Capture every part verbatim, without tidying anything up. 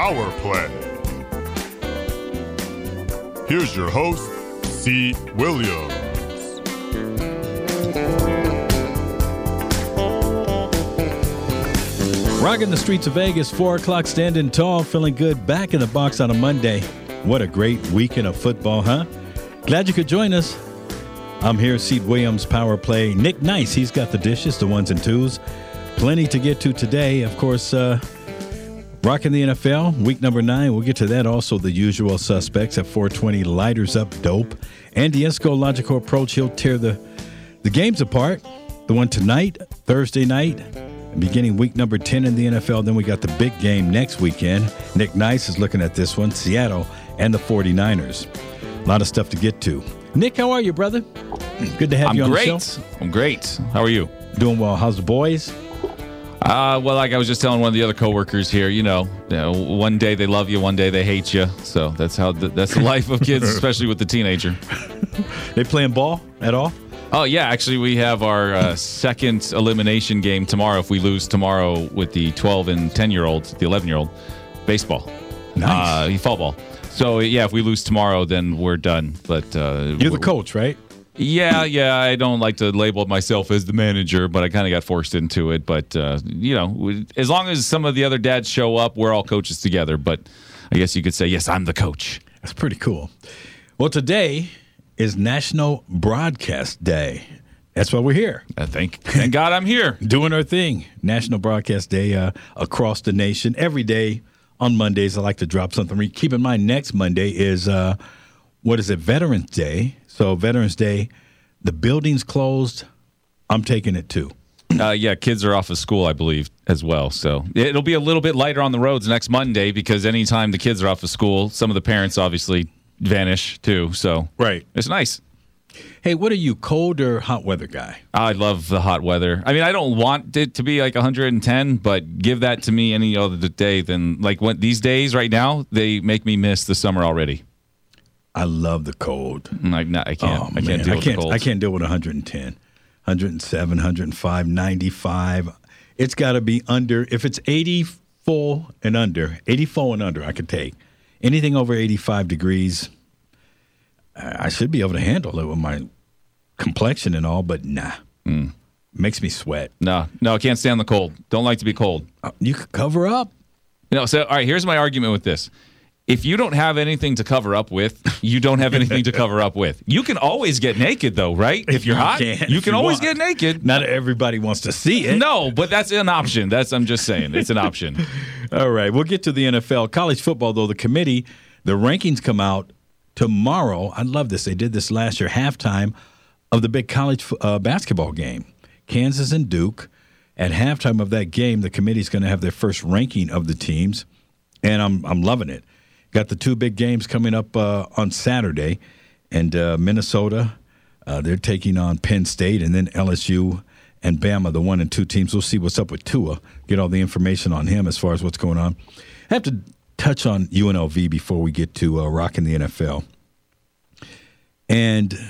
Power Play. Here's your host, C. Williams. Rocking the streets of Vegas, four o'clock, standing tall, feeling good, back in the box on a Monday. What a great weekend of football, huh? Glad you could join us. I'm here, Seed Williams, Power Play. Nick Nice, he's got the dishes, the ones and twos. Plenty to get to today. Of course, uh, rocking the N F L, week number nine. We'll get to that. Also, the usual suspects at four twenty, lighters up dope. Andy Esco, logical approach. He'll tear the, the games apart. The one tonight, Thursday night, beginning week number ten in the N F L. Then we got the big game next weekend. Nick Nice is looking at this one, Seattle and the forty-niners. A lot of stuff to get to. Nick, how are you, brother? Good to have I'm you on great. the show. I'm great. How are you? Doing well. How's the boys? Uh, well, like I was just telling one of the other coworkers here, you know, you know, one day they love you, one day they hate you. So that's how the, that's the life of kids, especially with the teenager. They playing ball at all? Oh, yeah. Actually, we have our uh, second elimination game tomorrow. If we lose tomorrow with the twelve and ten-year-olds, the eleven-year-old, baseball. Nice. Uh, fall ball. So, yeah, if we lose tomorrow, then we're done. But uh, You're the coach, right? Yeah, yeah. I don't like to label myself as the manager, but I kind of got forced into it. But, uh, you know, as long as some of the other dads show up, we're all coaches together. But I guess you could say, yes, I'm the coach. That's pretty cool. Well, today is National Broadcast Day. That's why we're here. Uh, thank, thank God I'm here. Doing our thing. National Broadcast Day uh, across the nation. Every day on Mondays, I like to drop something. Keep in mind, next Monday is, uh, what is it, Veterans Day. So Veterans Day, the building's closed. I'm taking it too. Uh, yeah, kids are off of school, I believe, as well. So it'll be a little bit lighter on the roads next Monday because anytime the kids are off of school, some of the parents obviously vanish too. So right, it's nice. Hey, what are you, cold or hot weather guy? I love the hot weather. I mean, I don't want it to be like one hundred ten, but give that to me any other day than like when these days right now, they make me miss the summer already. I love the cold. I, no, I can't. Oh, I can't man. deal I with can't, the cold. I can't deal with one hundred ten, one hundred seven, one hundred five, ninety-five. It's got to be under. If it's eighty-four and under, eighty-four and under, I could take. Anything over eighty-five degrees, I should be able to handle it with my complexion and all, but nah. Mm. Makes me sweat. No, no, I can't stand the cold. Don't like to be cold. Uh, you could cover up. You know, so, all right, here's my argument with this. If you don't have anything to cover up with, you don't have anything to cover up with. You can always get naked, though, right? If you're hot, you can, you can you always want. get naked. Not everybody wants to see it. No, but that's an option. That's I'm just saying. It's an option. All right, we'll get to the N F L. College football, though, the committee, the rankings come out tomorrow. I love this. They did this last year, halftime of the big college uh, basketball game. Kansas and Duke. At halftime of that game, the committee's going to have their first ranking of the teams, and I'm I'm loving it. Got the two big games coming up uh, on Saturday, and uh, Minnesota, uh, they're taking on Penn State, and then L S U and Bama, the one and two teams. We'll see what's up with Tua, get all the information on him as far as what's going on. I have to touch on U N L V before we get to uh, rocking the N F L. And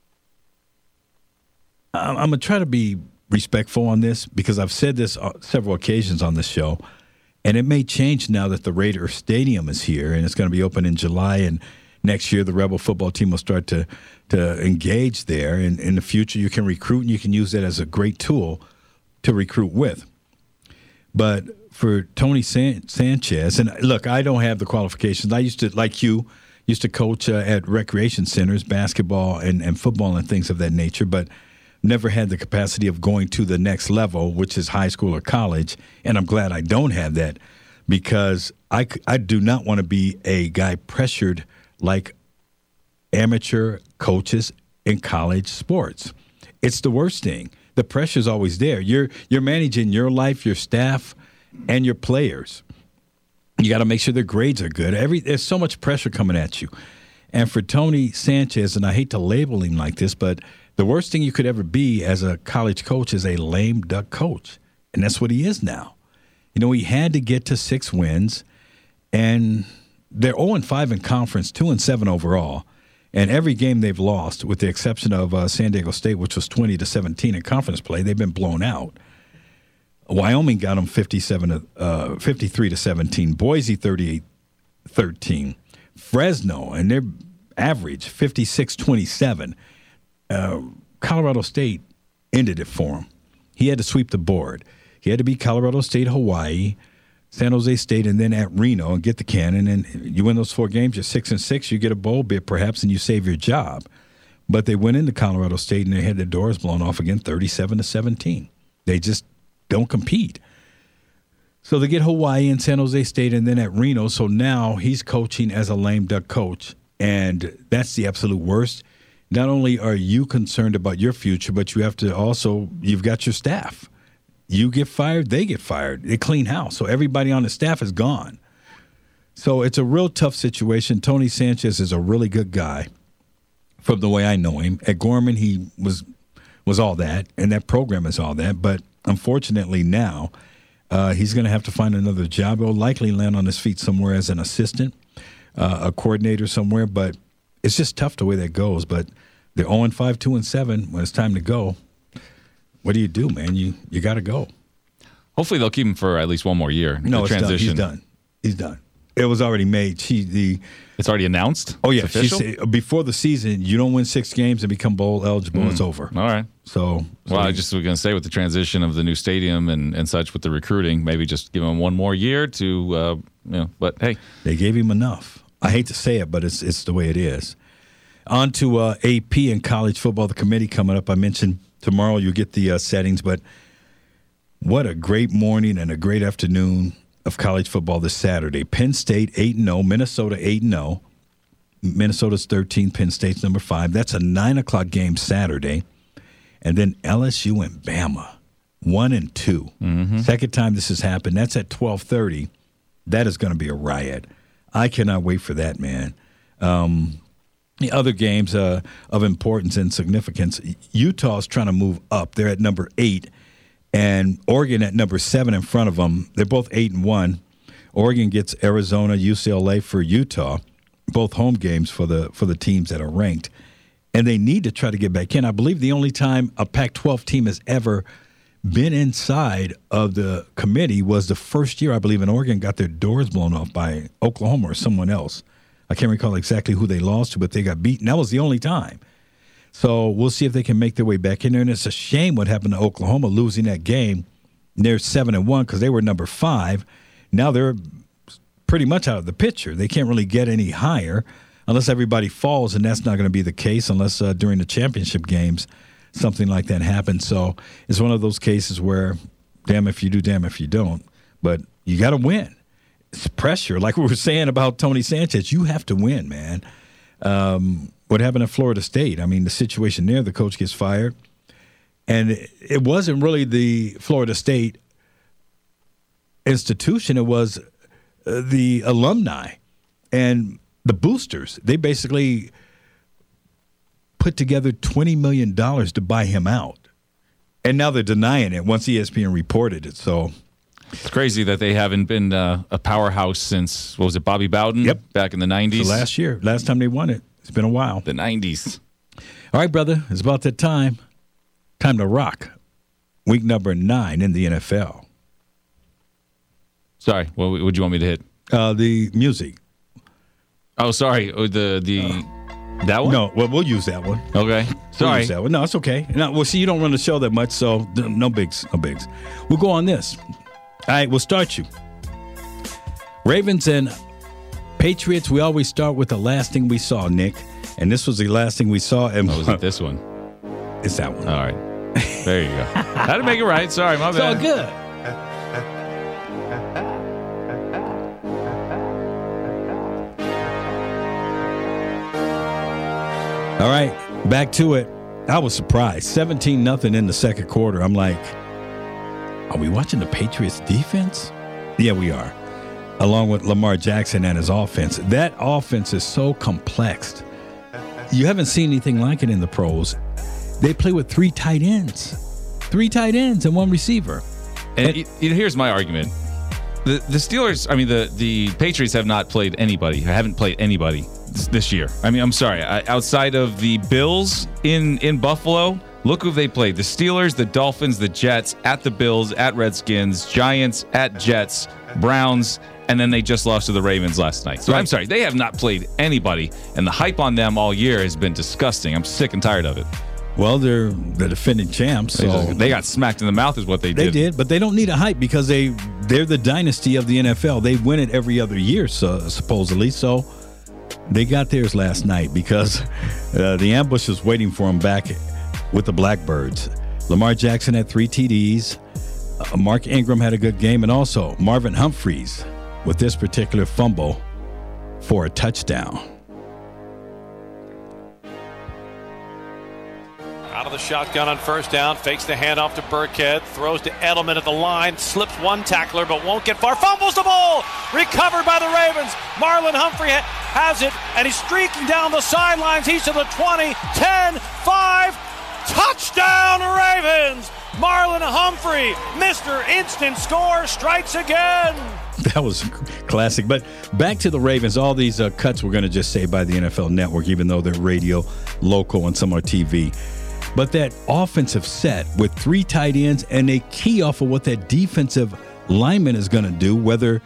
I'm, I'm going to try to be respectful on this because I've said this on several occasions on this show. And it may change now that the Raider Stadium is here, and it's going to be open in July. And next year, the Rebel football team will start to to engage there. And in the future, you can recruit, and you can use that as a great tool to recruit with. But for Tony San- Sanchez, and look, I don't have the qualifications. I used to, like you, used to coach uh, at recreation centers, basketball and, and football and things of that nature, but never had the capacity of going to the next level, which is high school or college, and I'm glad I don't have that because I, I do not want to be a guy pressured like amateur coaches in college sports. It's the worst thing. The pressure's always there. You're you're managing your life, your staff, and your players. You got to make sure their grades are good. Every There's so much pressure coming at you. And for Tony Sanchez, and I hate to label him like this, but the worst thing you could ever be as a college coach is a lame duck coach. And that's what he is now. You know, he had to get to six wins, and they're oh and five in conference, two and seven overall. And every game they've lost, with the exception of uh, San Diego State, which was twenty to seventeen in conference play, they've been blown out. Wyoming got them fifty-seven to, uh, fifty-three to seventeen. Boise thirty-eight thirteen. Fresno, and their average fifty-six twenty-seven. Uh, Colorado State ended it for him. He had to sweep the board. He had to beat Colorado State, Hawaii, San Jose State, and then at Reno and get the cannon. And you win those four games, you're six and six. You get a bowl bid perhaps, and you save your job. But they went into Colorado State and they had their doors blown off again, thirty-seven to seventeen. They just don't compete. So they get Hawaii and San Jose State, and then at Reno. So now he's coaching as a lame duck coach, and that's the absolute worst. Not only are you concerned about your future, but you have to also, you've got your staff. You get fired, they get fired. They clean house. So everybody on the staff is gone. So it's a real tough situation. Tony Sanchez is a really good guy from the way I know him. At Gorman, he was was all that, and that program is all that. But unfortunately now, uh, he's going to have to find another job. He'll likely land on his feet somewhere as an assistant, uh, a coordinator somewhere. But it's just tough the way that goes. But they're oh and five, two and seven. When it's time to go, what do you do, man? You you got to go. Hopefully they'll keep him for at least one more year. No, the it's transition. done. He's done. He's done. It was already made. She the. It's already announced? Oh, yeah. It's official? She said, before the season, you don't win six games and become bowl eligible, mm. it's over. All right. So, so well, he, I just was going to say with the transition of the new stadium and, and such with the recruiting, maybe just give him one more year to, uh, you know, but hey. They gave him enough. I hate to say it, but it's it's the way it is. On to uh, A P and college football, the committee coming up. I mentioned tomorrow you'll get the uh, settings, but what a great morning and a great afternoon of college football this Saturday. Penn State eight and oh, Minnesota eight and oh. Minnesota's thirteen, Penn State's number five. That's a nine o'clock game Saturday. And then L S U and Bama, one and two. Mm-hmm. Second time this has happened. That's at twelve thirty. That is going to be a riot. I cannot wait for that, man. Um, the other games uh, of importance and significance, Utah's trying to move up. They're at number eight. And Oregon at number seven in front of them. They're both eight and one. Oregon gets Arizona, U C L A for Utah. Both home games for the for the teams that are ranked. And they need to try to get back in. I believe the only time a Pac twelve team has ever been inside of the committee was the first year, I believe, in Oregon got their doors blown off by Oklahoma or someone else. I can't recall exactly who they lost to, but they got beaten. That was the only time. So we'll see if they can make their way back in there. And it's a shame what happened to Oklahoma losing that game. They're seven and one because they were number five. Now they're pretty much out of the picture. They can't really get any higher unless everybody falls, and that's not going to be the case unless uh, during the championship games something like that happens. So it's one of those cases where damn if you do, damn if you don't. But you got to win. It's pressure. Like we were saying about Tony Sanchez, you have to win, man. Um, what happened at Florida State? I mean, the situation there, the coach gets fired. And it, it wasn't really the Florida State institution. It was the alumni and the boosters. They basically put together twenty million dollars to buy him out. And now they're denying it once E S P N reported it. So it's crazy that they haven't been uh, a powerhouse since, what was it, Bobby Bowden? Yep. Back in the nineties? So last year, last time they won it. It's been a while. The nineties. All right, brother. It's about that time. Time to rock. Week number nine in the N F L. Sorry, what would you want me to hit? Uh, the music. Oh, sorry. Oh, the the uh, that one? No, well, we'll use that one. Okay. Sorry. We'll use that one. No, it's okay. No, well, see, you don't run the show that much, so no bigs, no bigs. We'll go on this. All right, we'll start you. Ravens and Patriots. We always start with the last thing we saw, Nick, and this was the last thing we saw. And oh, was it this one? It's that one. All right. There you go. Had to make it right. Sorry, my it's bad. It's all good. All right, back to it. I was surprised. seventeen nothing in the second quarter. I'm like, are we watching the Patriots defense? Yeah, we are. Along with Lamar Jackson and his offense. That offense is so complex. You haven't seen anything like it in the pros. They play with three tight ends. Three tight ends and one receiver. And, and it, it, here's my argument. The the Steelers, I mean, the, the Patriots have not played anybody, haven't played anybody this, this year. I mean, I'm sorry. I, outside of the Bills in, in Buffalo, Look who they played. The Steelers, the Dolphins, the Jets, at the Bills, at Redskins, Giants, at Jets, Browns, and then they just lost to the Ravens last night. So right. I'm sorry, they have not played anybody, and the hype on them all year has been disgusting. I'm sick and tired of it. Well, they're the defending champs. So they, just, they got smacked in the mouth is what they did. They did, but they don't need a hype because they, they're the dynasty of the N F L. They win it every other year, so, supposedly. So they got theirs last night because uh, the ambush is waiting for them back with the Blackbirds. Lamar Jackson had three T Ds. Uh, Mark Ingram had a good game, and also Marvin Humphreys with this particular fumble for a touchdown. Out of the shotgun on first down, fakes the handoff to Burkhead, throws to Edelman at the line, slips one tackler but won't get far, fumbles the ball, recovered by the Ravens. Marlon Humphrey has it, and he's streaking down the sidelines. He's to the twenty, ten, five, touchdown Ravens! Marlon Humphrey, Mister Instant Score, strikes again. That was classic. But back to the Ravens, all these uh, cuts we're going to just say by the N F L Network, even though they're radio, local, and some are T V. But that offensive set with three tight ends, and they key off of what that defensive lineman is going to do, whether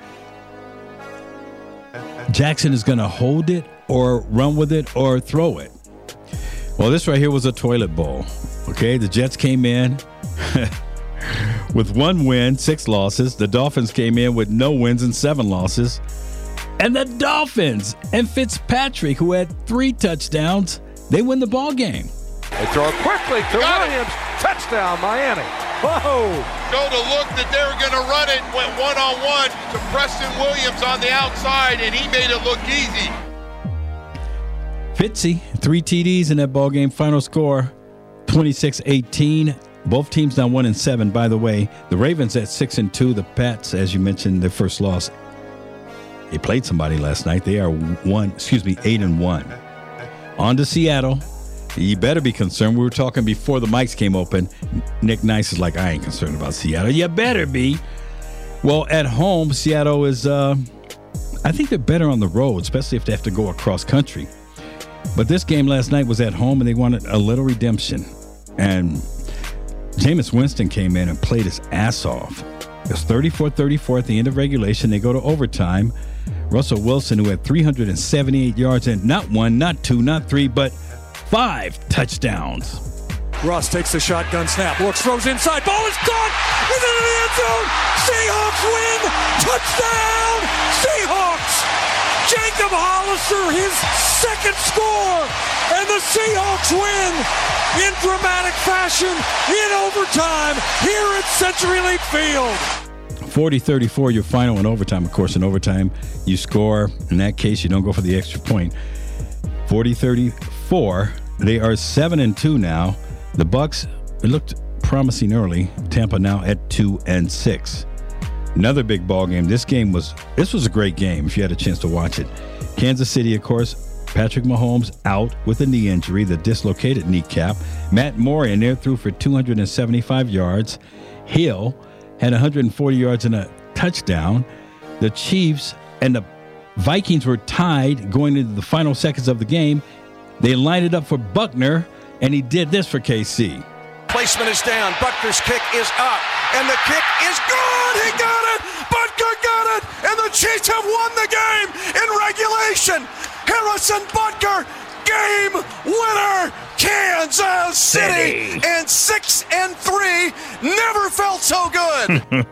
Jackson is going to hold it or run with it or throw it. Well, this right here was a toilet bowl. Okay, the Jets came in with one win, six losses. The Dolphins came in with no wins and seven losses. And the Dolphins and Fitzpatrick, who had three touchdowns, they win the ball game. They throw it quickly to Got Williams. It. Touchdown, Miami. Whoa. Showed a look that they were going to run it, went one-on-one to Preston Williams on the outside, and he made it look easy. Fitzy, three T Ds in that ball game. Final score, twenty-six eighteen. Both teams now one and seven. By the way, the Ravens at six and two. The Pats, as you mentioned, their first loss. They played somebody last night. They are one, excuse me, eight and one. On to Seattle. You better be concerned. We were talking before the mics came open. Nick Nice is like, I ain't concerned about Seattle. You better be. Well, at home, Seattle is, uh, I think they're better on the road, especially if they have to go across country. But this game last night was at home, and they wanted a little redemption. And Jameis Winston came in and played his ass off. It was thirty-four thirty-four at the end of regulation. They go to overtime. Russell Wilson, who had three hundred seventy-eight yards and not one, not two, not three, but five touchdowns. Russ takes the shotgun snap, looks, throws inside, ball is caught, is in the end zone, Seahawks win, touchdown, Seahawks! Jacob Hollister, his second score, and the Seahawks win in dramatic fashion in overtime here at CenturyLink Field. forty thirty-four, your final in overtime. Of course, in overtime, you score. In that case, you don't go for the extra point. forty thirty-four. They are seven and two now. The Bucks, it looked promising early. Tampa now at two and six. Another big ball game. This game was this was a great game if you had a chance to watch it. Kansas City, of course, Patrick Mahomes out with a knee injury, the dislocated kneecap. Matt Moore in there threw for two hundred seventy-five yards. Hill had one hundred forty yards and a touchdown. The Chiefs and the Vikings were tied going into the final seconds of the game. They lined it up for Buckner, and he did this for K C. Placement is down. Buckner's kick is up, and the kick is good. He got it. Butker got it, and the Chiefs have won the game in regulation. Harrison Butker, game winner, Kansas City, and six and three. Never felt so good.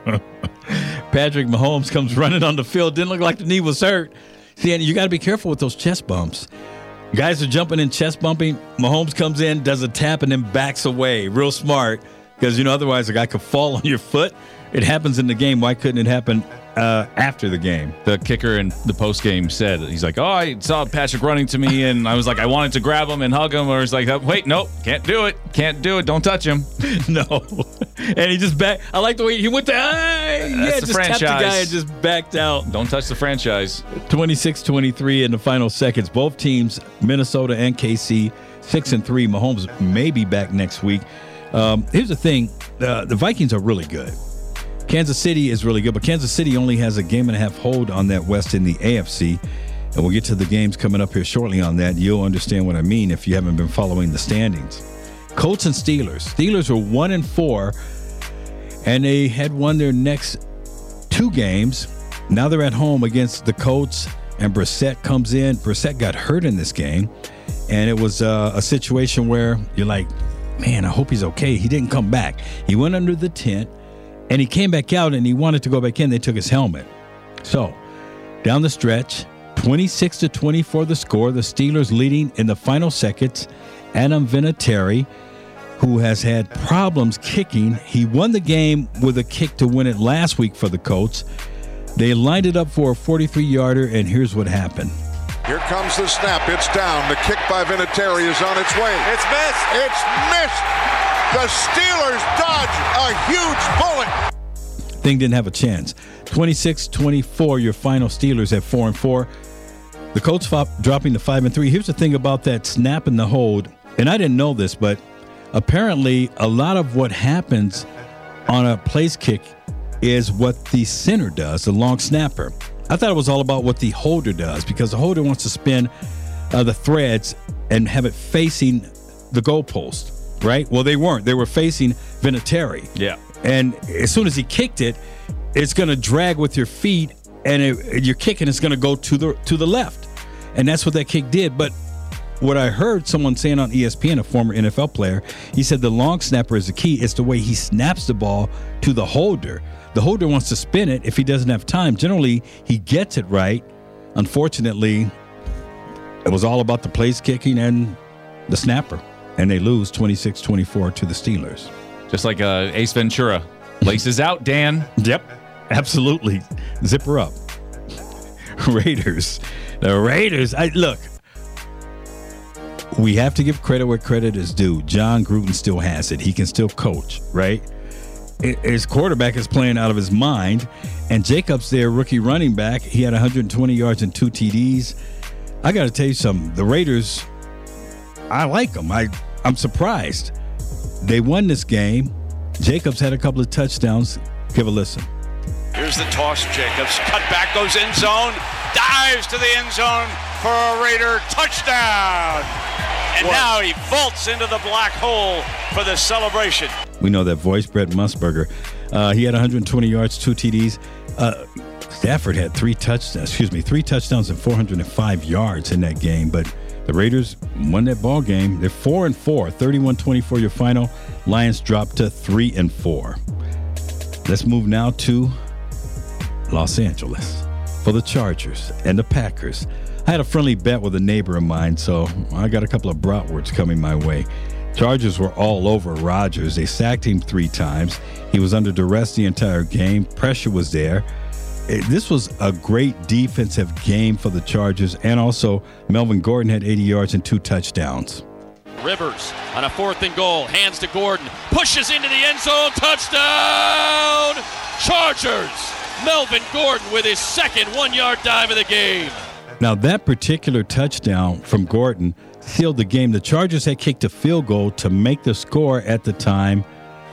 Patrick Mahomes comes running on the field. Didn't look like the knee was hurt. See, and you got to be careful with those chest bumps. Guys are jumping in, chest bumping. Mahomes comes in, does a tap, and then backs away. Real smart, because, you know, otherwise a guy could fall on your foot. It happens in the game. Why couldn't it happen uh, after the game? The kicker in the postgame said, he's like, oh, I saw Patrick running to me, and I was like, I wanted to grab him and hug him. Or he's like, wait, nope, can't do it. Can't do it. Don't touch him. No. And he just back. I like the way he went to, hey, yeah, the just franchise. tapped the guy and just backed out. Don't touch the franchise. twenty-six twenty-three in the final seconds. Both teams, Minnesota and K C, six and three. Mahomes may be back next week. Um, here's the thing. Uh, the Vikings are really good. Kansas City is really good, but Kansas City only has a game and a half hold on that West in the A F C. And we'll get to the games coming up here shortly on that. You'll understand what I mean if you haven't been following the standings. Colts and Steelers. Steelers were one and four, and they had won their next two games. Now they're at home against the Colts, and Brissett comes in. Brissett got hurt in this game, and it was uh, a situation where you're like, man, I hope he's okay. He didn't come back. He went under the tent, and he came back out, and he wanted to go back in. They took his helmet. So, down the stretch, twenty-six to twenty-four the score. The Steelers leading in the final seconds. Adam Vinatieri, who has had problems kicking. He won the game with a kick to win it last week for the Colts. They lined it up for a forty-three-yarder, and here's what happened. Here comes the snap. It's down. The kick by Vinatieri is on its way. It's missed. It's missed. The Steelers dodge a huge bullet. Thing didn't have a chance. twenty-six twenty-four, your final. Steelers at four and four. The Colts fought, dropping to five and three. Here's the thing about that snap and the hold, and I didn't know this, but apparently a lot of what happens on a place kick is what the center does, the long snapper. I thought it was all about what the holder does, because the holder wants to spin uh, the threads and have it facing the goalpost, right? Well, they weren't. They were facing Vinatieri. Yeah. And as soon as he kicked it, it's going to drag with your feet, and it, your kicking is going to go to the to the left. And that's what that kick did. But what I heard someone saying on E S P N, a former N F L player, he said the long snapper is the key. It's the way he snaps the ball to the holder. The holder wants to spin it if he doesn't have time. Generally, he gets it right. Unfortunately, it was all about the place kicking and the snapper. And they lose twenty-six twenty-four to the Steelers. Just like uh, Ace Ventura. Laces out, Dan. Yep, absolutely. Zip her up. Raiders. The Raiders. I look, we have to give credit where credit is due. John Gruden still has it. He can still coach, right? His quarterback is playing out of his mind. And Jacobs, their rookie running back, he had one hundred twenty yards and two T Ds. I got to tell you something. The Raiders, I like them. I, I'm surprised. They won this game. Jacobs had a couple of touchdowns. Give a listen. Here's the toss. Jacobs cut back, goes end zone, dives to the end zone for a Raider touchdown. And what? Now he vaults into the black hole for the celebration. We know that voice, Brett Musburger. Uh, he had one hundred twenty yards, two T Ds. Uh, Stafford had three touchdowns. Excuse me, three touchdowns and four hundred five yards in that game. But the Raiders won that ball game. They're four and four, thirty-one twenty-four your final. Lions dropped to three and four. Let's move now to Los Angeles for the Chargers and the Packers. I had a friendly bet with a neighbor of mine, so I got a couple of bratwursts coming my way. Chargers were all over Rodgers. They sacked him three times. He was under duress the entire game. Pressure was there. It, this was a great defensive game for the Chargers, and also Melvin Gordon had eighty yards and two touchdowns. Rivers on a fourth and goal, hands to Gordon, pushes into the end zone, touchdown! Chargers! Melvin Gordon with his second one-yard dive of the game. Now, that particular touchdown from Gordon sealed the game. The Chargers had kicked a field goal to make the score at the time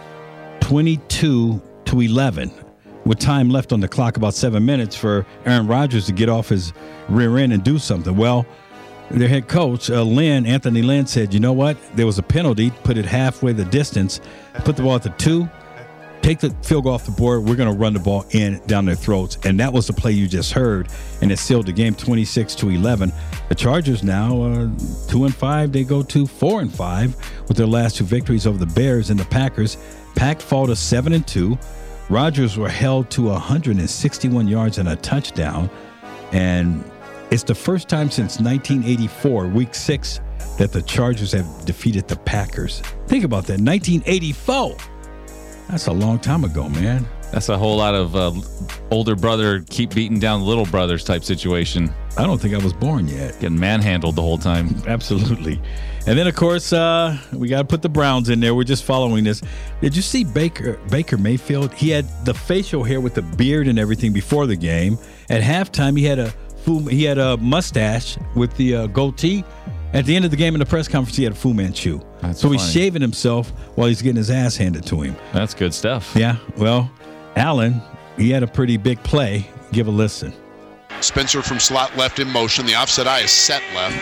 twenty-two to eleven, with time left on the clock, about seven minutes for Aaron Rodgers to get off his rear end and do something. Well, their head coach, uh, Lynn, Anthony Lynn, said, you know what? There was a penalty, put it halfway the distance, put the ball at the two, take the field goal off the board. We're going to run the ball in down their throats. And that was the play you just heard. And it sealed the game twenty-six to eleven. The Chargers now, uh, two and five, they go to four and five with their last two victories over the Bears and the Packers. Pack fall to seven and two. Rodgers were held to one hundred sixty-one yards and a touchdown. And it's the first time since nineteen eighty-four, week six, that the Chargers have defeated the Packers. Think about that, nineteen eighty-four. That's a long time ago, man. That's a whole lot of uh, older brother keep beating down little brothers type situation. I don't think I was born yet. Getting manhandled the whole time. Absolutely. And then, of course, uh, we got to put the Browns in there. We're just following this. Did you see Baker Baker Mayfield? He had the facial hair with the beard and everything before the game. At halftime, he had a he had a mustache with the uh, goatee. At the end of the game in the press conference, he had a Fu Manchu. That's so funny. He's shaving himself while he's getting his ass handed to him. That's good stuff. Yeah. Well, Allen, he had a pretty big play. Give a listen. Spencer from slot left in motion. The offset eye is set left.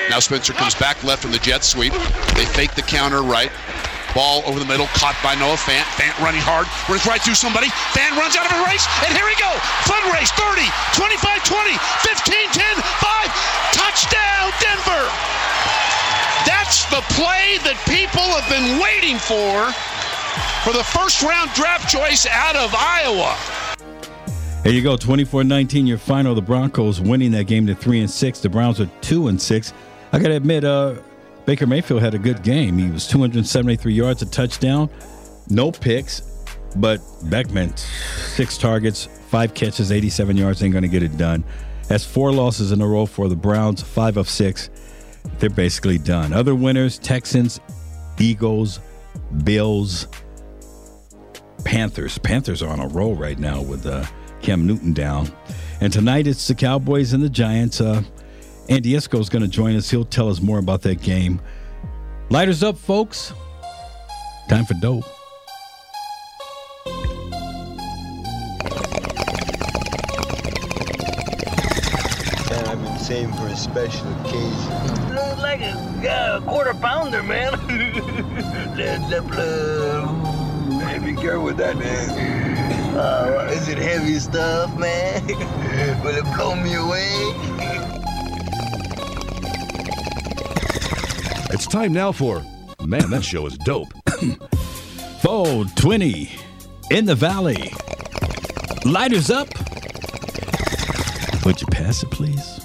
Now Spencer comes back left from the jet sweep. They fake the counter right. Ball over the middle, caught by Noah Fant. Fant running hard, runs right through somebody. Fant runs out of a race, and here we go. Fun race, thirty, twenty-five, twenty, fifteen, ten, five. Touchdown, Denver. That's the play that people have been waiting for for the first round draft choice out of Iowa. There you go, twenty-four nineteen, your final. The Broncos winning that game to three and six. The Browns are two and six. I got to admit, uh, Baker Mayfield had a good game. He was two hundred seventy-three yards, a touchdown, no picks, but Beckman, six targets, five catches, eighty-seven yards, ain't going to get it done. That's four losses in a row for the Browns, five of six. They're basically done. Other winners, Texans, Eagles, Bills, Panthers. Panthers are on a roll right now with uh, Cam Newton down. And tonight it's the Cowboys and the Giants. Uh, Andy Isco is going to join us. He'll tell us more about that game. Lighters up, folks. Time for dope. Man, I've been saving for a special occasion. Looks like a uh, quarter pounder, man. Led Zeppelin. Hey, be careful with that, man. Uh, is it heavy stuff, man? Will it blow me away? It's time now for, man, that show is dope. Fold twenty in the valley. Lighters up. Would you pass it, please?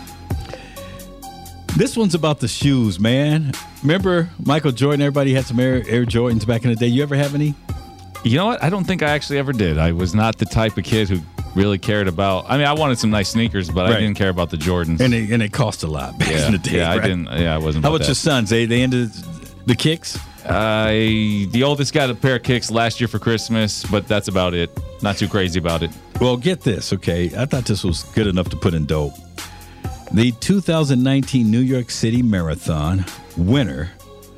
This one's about the shoes, man. Remember Michael Jordan? Everybody had some Air, Air Jordans back in the day. You ever have any? You know what? I don't think I actually ever did. I was not the type of kid who really cared about. I mean, I wanted some nice sneakers, but right. I didn't care about the Jordans. And it, and it cost a lot back yeah. in the day. Yeah, right? I didn't. Yeah, I wasn't. How about that. your sons? They they ended the kicks. Uh, the oldest got a pair of kicks last year for Christmas, but that's about it. Not too crazy about it. Well, get this, okay? I thought this was good enough to put in dope. The two thousand nineteen New York City Marathon winner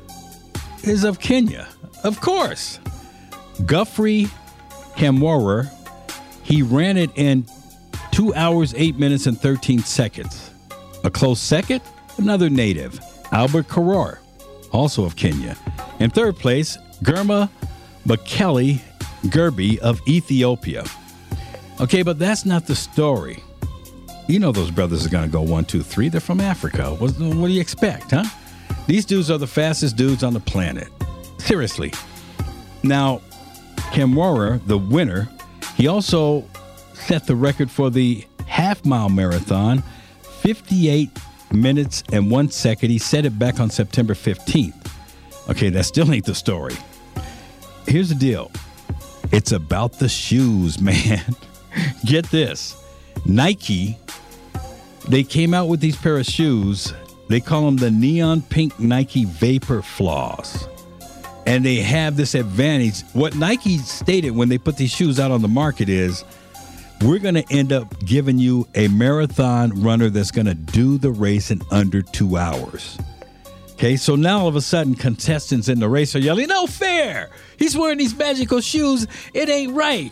is of Kenya, of course. Guthrie Kamworor. He ran it in two hours, eight minutes, and thirteen seconds. A close second, another native, Albert Karor, also of Kenya. In third place, Germa Bekele Gerbi of Ethiopia. Okay, but that's not the story. You know those brothers are going to go one, two, three. They're from Africa. What, what do you expect, huh? These dudes are the fastest dudes on the planet. Seriously. Now, Kamworor, the winner, he also set the record for the half-mile marathon, fifty-eight minutes and one second. He set it back on September fifteenth. Okay, that still ain't the story. Here's the deal. It's about the shoes, man. Get this. Nike, they came out with these pair of shoes. They call them the neon pink Nike Vapor Floss. And they have this advantage. What Nike stated when they put these shoes out on the market is, we're going to end up giving you a marathon runner that's going to do the race in under two hours. Okay, so now all of a sudden, contestants in the race are yelling, no fair! He's wearing these magical shoes. It ain't right.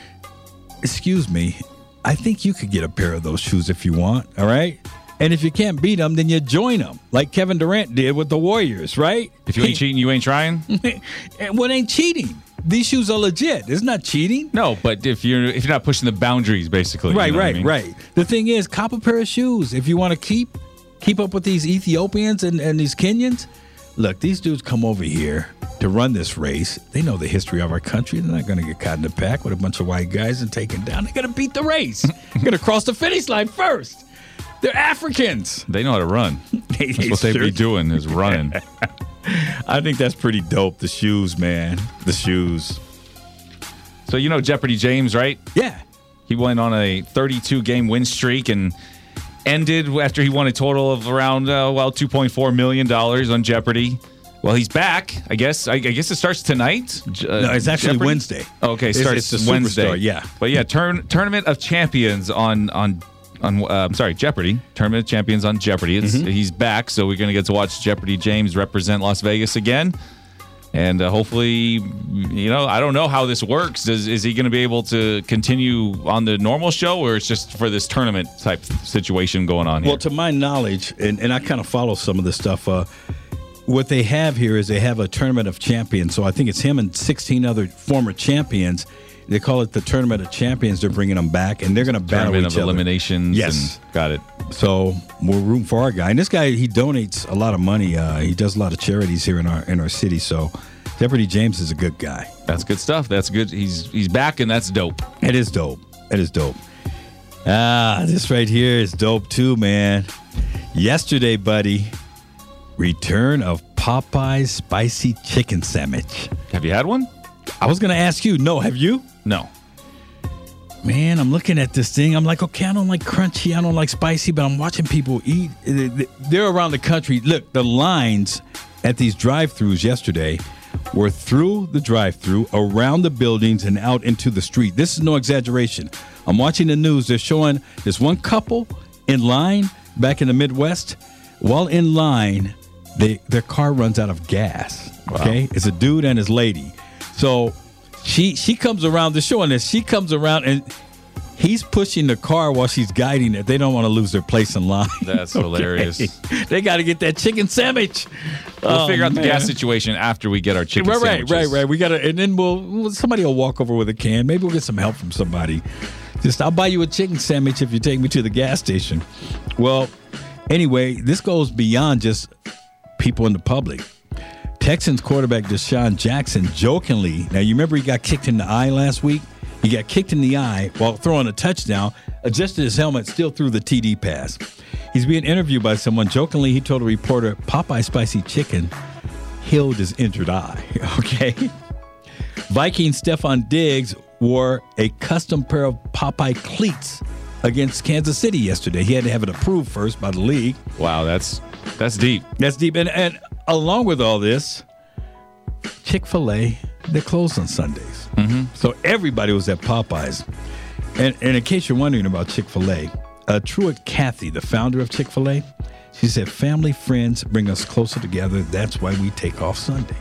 Excuse me. I think you could get a pair of those shoes if you want, all right? And if you can't beat them, then you join them, like Kevin Durant did with the Warriors, right? If you ain't cheating, you ain't trying? And what ain't cheating? These shoes are legit. It's not cheating. No, but if you're if you're not pushing the boundaries, basically. Right, you know right, what I mean? right. The thing is, cop a pair of shoes if you want to keep keep up with these Ethiopians and, and these Kenyans. Look, these dudes come over here to run this race. They know the history of our country. They're not going to get caught in the pack with a bunch of white guys and taken down. They're going to beat the race. They're going to cross the finish line first. They're Africans. They know how to run. They, that's what they sure be doing is running. I think that's pretty dope. The shoes, man. The shoes. So you know Jeopardy James, right? Yeah. He went on a thirty-two game win streak and ended after he won a total of around, uh, well, two point four million dollars on Jeopardy. Well, he's back, I guess. I, I guess it starts tonight. Uh, no, it's actually Jeopardy? Wednesday. Okay, it it's, starts it's Wednesday. Superstar, yeah. But yeah, turn, Tournament of Champions on on on. Uh, I'm sorry, Jeopardy. Tournament of Champions on Jeopardy. It's, Mm-hmm. He's back, so we're gonna get to watch Jeopardy James represent Las Vegas again. And uh, hopefully, you know, I don't know how this works. Does, is he going to be able to continue on the normal show, or it's just for this tournament type situation going on here? Well, to my knowledge, and, and I kind of follow some of this stuff, uh, what they have here is they have a tournament of champions. So I think it's him and sixteen other former champions. They call it the Tournament of Champions. They're bringing them back, and they're going to battle Tournament each of other. eliminations. Yes. And, got it. So we're rooting for our guy. And this guy, he donates a lot of money. Uh, he does a lot of charities here in our in our city. So Deputy James is a good guy. That's good stuff. That's good. He's he's back, and that's dope. It is dope. It is dope. Ah, this right here is dope too, man. Yesterday, buddy, return of Popeye's spicy chicken sandwich. Have you had one? I was going to ask you. No, have you? No. Man, I'm looking at this thing. I'm like, okay, I don't like crunchy. I don't like spicy, but I'm watching people eat. They're around the country. Look, the lines at these drive-thrus yesterday were through the drive-thru, around the buildings, and out into the street. This is no exaggeration. I'm watching the news. They're showing this one couple in line back in the Midwest. While in line, they, their car runs out of gas. Okay? Wow. It's a dude and his lady. So she she comes around, they're showing this, she comes around and he's pushing the car while she's guiding it. They don't want to lose their place in line. That's okay. Hilarious. They got to get that chicken sandwich. We'll oh, figure out man. the gas situation after we get our chicken right, sandwiches. Right, right, right. We got to, and then we'll, somebody will walk over with a can. Maybe we'll get some help from somebody. Just, I'll buy you a chicken sandwich if you take me to the gas station. Well, anyway, this goes beyond just people in the public. Texans quarterback Deshaun Jackson jokingly, now you remember he got kicked in the eye last week? He got kicked in the eye while throwing a touchdown, adjusted his helmet, still threw the T D pass. He's being interviewed by someone. Jokingly, he told a reporter, Popeye Spicy Chicken healed his injured eye. Okay? Viking Stephon Diggs wore a custom pair of Popeye cleats against Kansas City yesterday. He had to have it approved first by the league. Wow, that's that's deep. That's deep. And, and along with all this, Chick-fil-A, they're closed on Sundays. Mm-hmm. So everybody was at Popeyes. And, and in case you're wondering about Chick-fil-A, uh, Truett Cathy, the founder of Chick-fil-A, she said, family, friends bring us closer together. That's why we take off Sundays.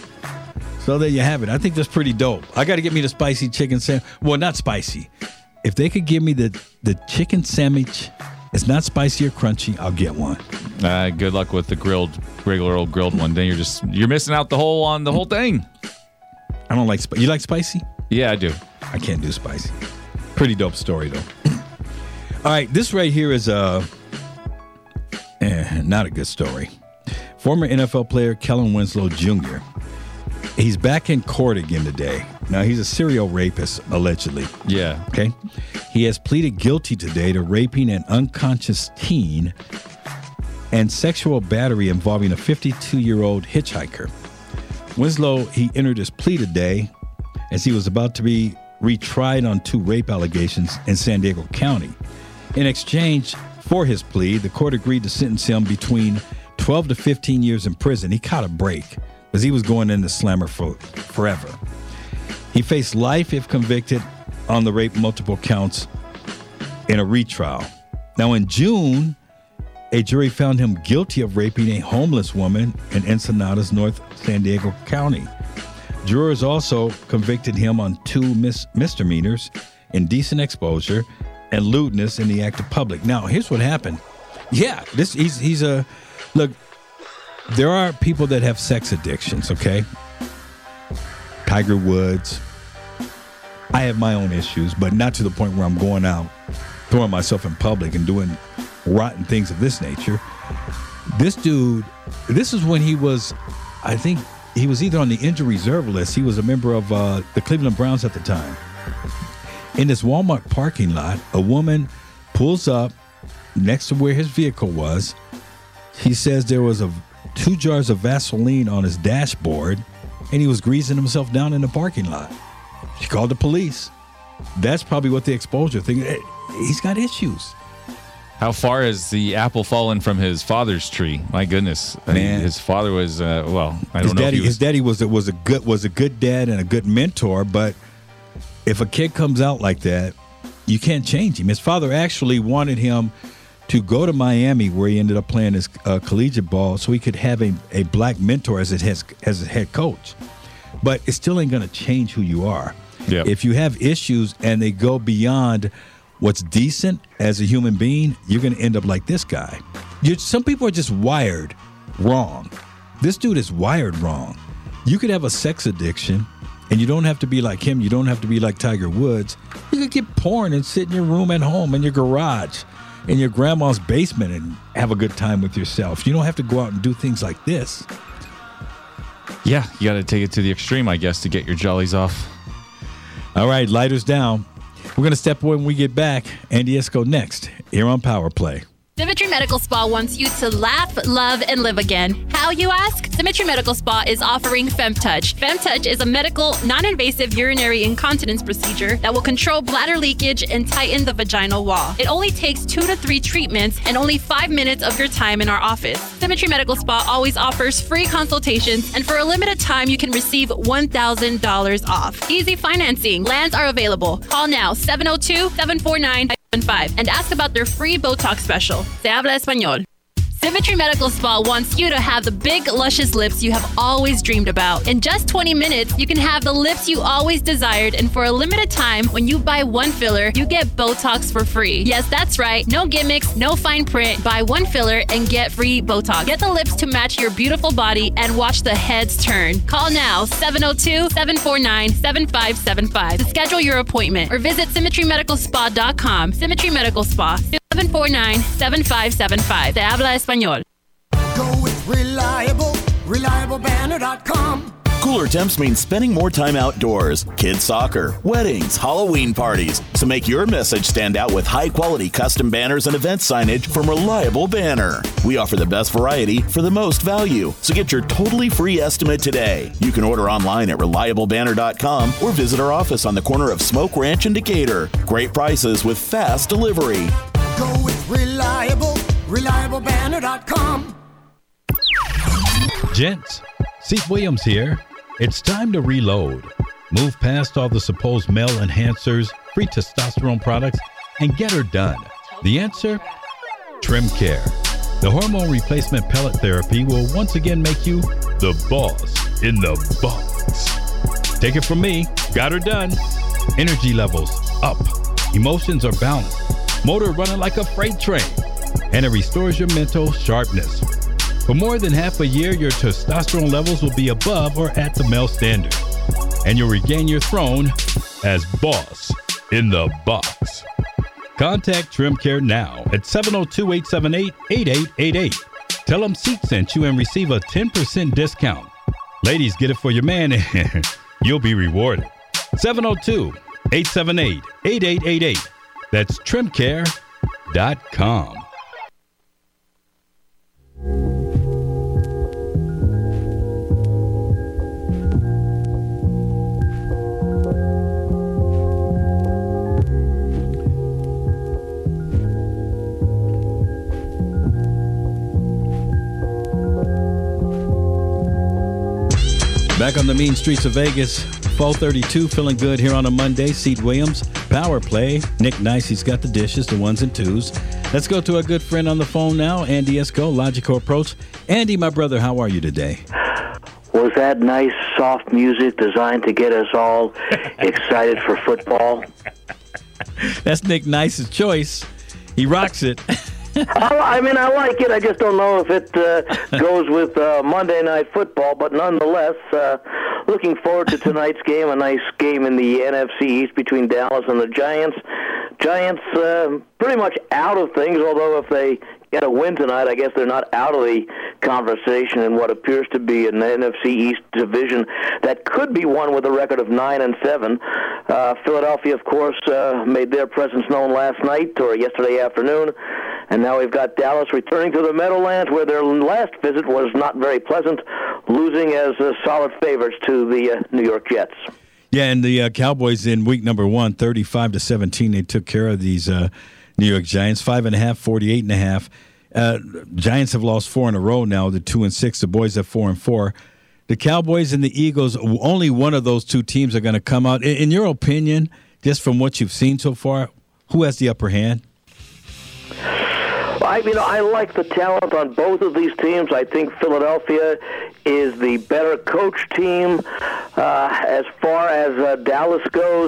So there you have it. I think that's pretty dope. I got to get me the spicy chicken sandwich. Well, not spicy. If they could give me the, the chicken sandwich, it's not spicy or crunchy, I'll get one. Uh, good luck with the grilled, regular old grilled one. Then you're just you're missing out the whole on the whole thing. I don't like spicy. You like spicy? Yeah, I do. I can't do spicy. Pretty dope story though. All right, this right here is a eh, not a good story. Former N F L player Kellen Winslow Junior He's back in court again today. Now, he's a serial rapist, allegedly. Yeah. Okay? He has pleaded guilty today to raping an unconscious teen and sexual battery involving a fifty-two-year-old hitchhiker. Winslow, he entered his plea today as he was about to be retried on two rape allegations in San Diego County. In exchange for his plea, the court agreed to sentence him between twelve to fifteen years in prison. He caught a break because he was going into slammer for forever. He faced life if convicted on the rape multiple counts in a retrial. Now, in June, a jury found him guilty of raping a homeless woman in Ensenada's North San Diego County. Jurors also convicted him on two mis- misdemeanors, indecent exposure, and lewdness in the act of public. Now, here's what happened. Yeah, this he's he's a look. There are people that have sex addictions. Okay, Tiger Woods. I have my own issues, but not to the point where I'm going out, throwing myself in public and doing rotten things of this nature. This dude, this is when he was, I think he was either on the injury reserve list. He was a member of uh, the Cleveland Browns at the time. In this Walmart parking lot, a woman pulls up next to where his vehicle was. He says there was a two jars of Vaseline on his dashboard, and he was greasing himself down in the parking lot. She called the police. That's probably what the exposure thing. He's got issues. How far has the apple fallen from his father's tree? My goodness, I mean, his father was uh, well. I don't his know. Daddy, if he was, his daddy was a, was a good was a good dad and a good mentor. But if a kid comes out like that, you can't change him. His father actually wanted him to go to Miami, where he ended up playing his uh, collegiate ball, so he could have a, a black mentor as, it has, as a head coach. But it still ain't going to change who you are. Yep. If you have issues and they go beyond what's decent as a human being, you're going to end up like this guy. You're, some people are just wired wrong. This dude is wired wrong. You could have a sex addiction, and you don't have to be like him. You don't have to be like Tiger Woods. You could get porn and sit in your room at home, in your garage, in your grandma's basement, and have a good time with yourself. You don't have to go out and do things like this. Yeah, you got to take it to the extreme, I guess, to get your jollies off. All right, lighters down. We're going to step away when we get back. Andy Esco next, here on Power Play. Symmetry Medical Spa wants you to laugh, love, and live again. How, you ask? Symmetry Medical Spa is offering FemTouch. FemTouch is a medical, non-invasive urinary incontinence procedure that will control bladder leakage and tighten the vaginal wall. It only takes two to three treatments and only five minutes of your time in our office. Symmetry Medical Spa always offers free consultations, and for a limited time, you can receive one thousand dollars off. Easy financing. Lands are available. Call now, seven oh two, seven four nine, five and ask about their free Botox special. Se habla español. Symmetry Medical Spa wants you to have the big, luscious lips you have always dreamed about. In just twenty minutes, you can have the lips you always desired, and for a limited time, when you buy one filler, you get Botox for free. Yes, that's right. No gimmicks, no fine print. Buy one filler and get free Botox. Get the lips to match your beautiful body and watch the heads turn. Call now, seven oh two, seven four nine, seven five seven five to schedule your appointment, or visit symmetry medical spa dot com. Symmetry Medical Spa, seven four nine, seven five seven five. Se habla español. Go with reliable, reliable banner dot com. Cooler temps mean spending more time outdoors, kids soccer, weddings, Halloween parties. So make your message stand out with high-quality custom banners and event signage from Reliable Banner. We offer the best variety for the most value. So get your totally free estimate today. You can order online at reliable banner dot com or visit our office on the corner of Smoke Ranch and Decatur. Great prices with fast delivery. Go with reliable, reliable banner dot com. Gents, Seat Williams here. It's time to reload. Move past all the supposed male enhancers, free testosterone products, and get her done. The answer? Trim Care. The hormone replacement pellet therapy will once again make you the boss in the box. Take it from me. Got her done. Energy levels up. Emotions are balanced. Motor running like a freight train. And it restores your mental sharpness. For more than half a year, your testosterone levels will be above or at the male standard. And you'll regain your throne as boss in the box. Contact Trim Care now at seven oh two, eight seven eight, eight eight eight eight. Tell them Seat sent you and receive a ten percent discount. Ladies, get it for your man and you'll be rewarded. seven oh two, eight seven eight, eight eight eight eight. That's trim care dot com. Back on the mean streets of Vegas, four thirty-two, feeling good here on a Monday. Seat Williams, Power Play. Nick Nice, he's got the dishes, the ones and twos. Let's go to a good friend on the phone now, Andy Esco, Logical Approach. Andy, my brother, how are you today? Was that nice, soft music designed to get us all excited for football? That's Nick Nice's choice. He rocks it. I mean, I like it. I just don't know if it uh, goes with uh, Monday Night Football, but nonetheless, uh, looking forward to tonight's game, a nice game in the N F C East between Dallas and the Giants. Giants uh, pretty much out of things, although if they get a win tonight, I guess they're not out of the conversation in what appears to be an N F C East division that could be won with a record of nine and seven. Uh, Philadelphia, of course, uh, made their presence known last night or yesterday afternoon. And now we've got Dallas returning to the Meadowlands, where their last visit was not very pleasant, losing as uh, solid favorites to the uh, New York Jets. Yeah, and the uh, Cowboys in week number one, thirty-five to seventeen, they took care of these uh, New York Giants, five and a half, forty-eight and a half. Uh, Giants have lost four in a row now. The two and six. The boys have four and four. The Cowboys and the Eagles, only one of those two teams are going to come out. In, in your opinion, just from what you've seen so far, who has the upper hand? I mean, I like the talent on both of these teams. I think Philadelphia is the better coach team. Uh, as far as uh, Dallas goes,